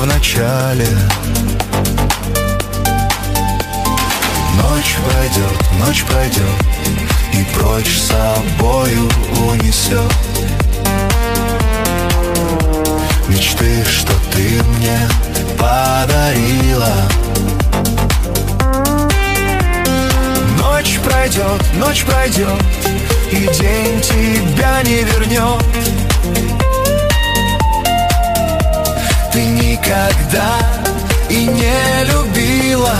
в начале. Ночь пройдет, и прочь с собою унесет мечты, что ты мне подарила. Ночь пройдет, и день тебя не вернет. Ты никогда и не любила.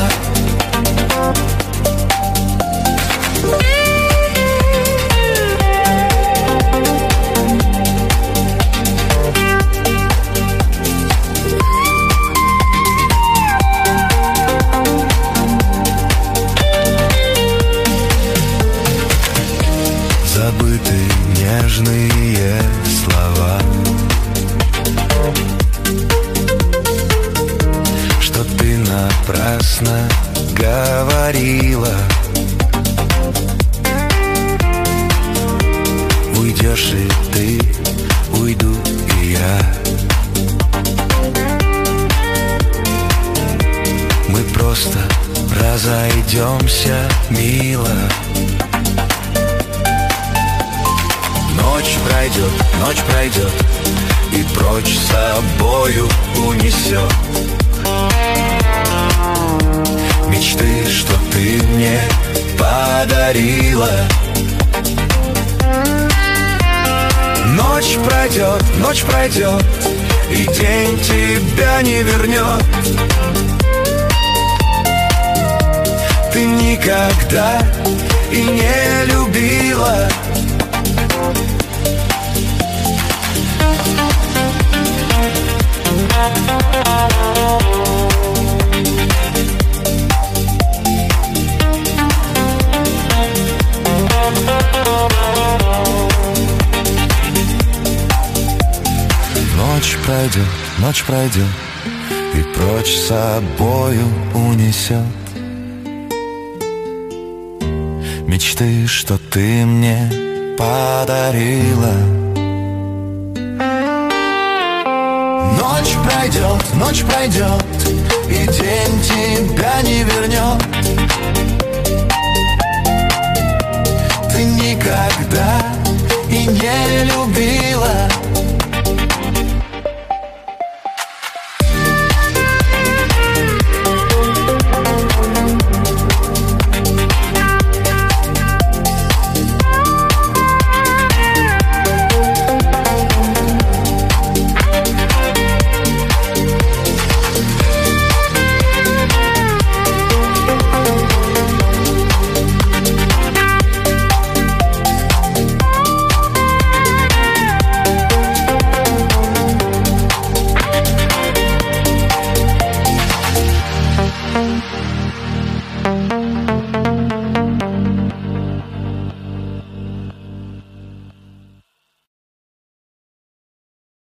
Забытые нежные слова, что ты напрасно говорила. Уйдешь и ты, уйду и я. Мы просто разойдемся, мило. Ночь пройдет, и прочь с собою унесет мечты, что ты мне подарила. Ночь пройдет, и день тебя не вернет. Ты никогда и не любила. Ночь пройдет, и прочь с собою унесет мечты, что ты мне подарила. Ночь пройдет, и день тебя не вернет. Ты никогда и не любила.